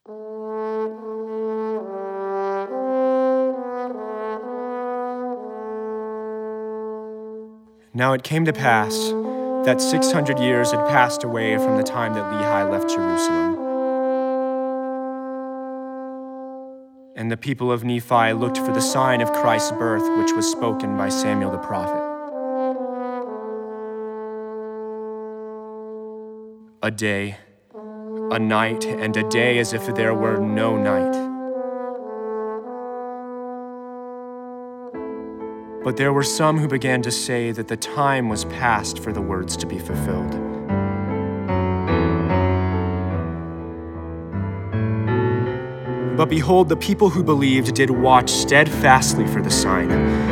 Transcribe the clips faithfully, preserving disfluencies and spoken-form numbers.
Now it came to pass that six hundred years had passed away from the time that Lehi left Jerusalem. And the people of Nephi looked for the sign of Christ's birth, which was spoken by Samuel the prophet. A day, a night, and a day as if there were no night. But there were some who began to say that the time was past for the words to be fulfilled. But behold, the people who believed did watch steadfastly for the sign,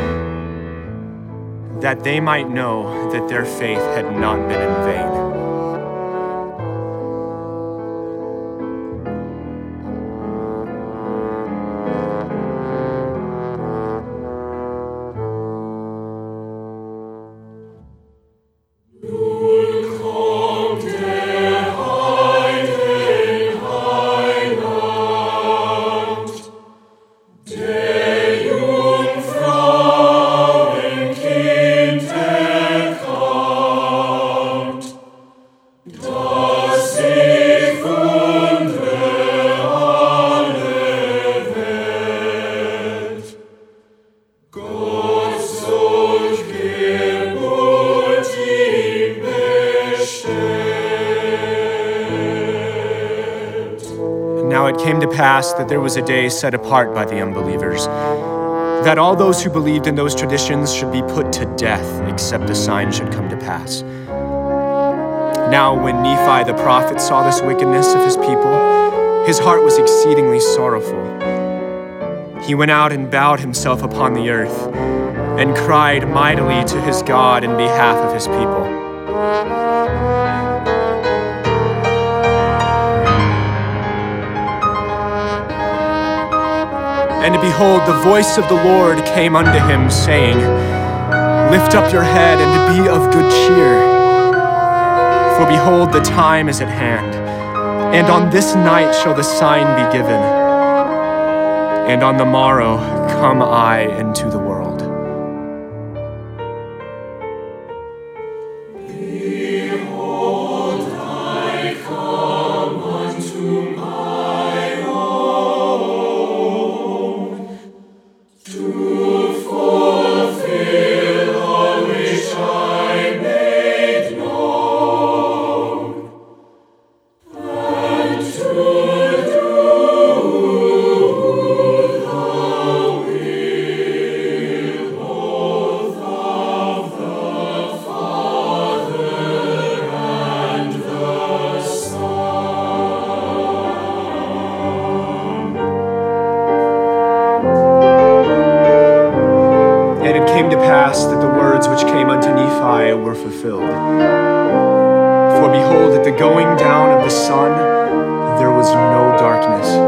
that they might know that their faith had not been in vain. Now it came to pass that there was a day set apart by the unbelievers, that all those who believed in those traditions should be put to death, except a sign should come to pass. Now when Nephi the prophet saw this wickedness of his people, his heart was exceedingly sorrowful. He went out and bowed himself upon the earth, and cried mightily to his God in behalf of his people. And behold, the voice of the Lord came unto him, saying, Lift up your head and be of good cheer. For behold, the time is at hand, and on this night shall the sign be given. And on the morrow come I into the world. And it came to pass that the words which came unto Nephi were fulfilled. For behold, at the going down of the sun, there was no darkness.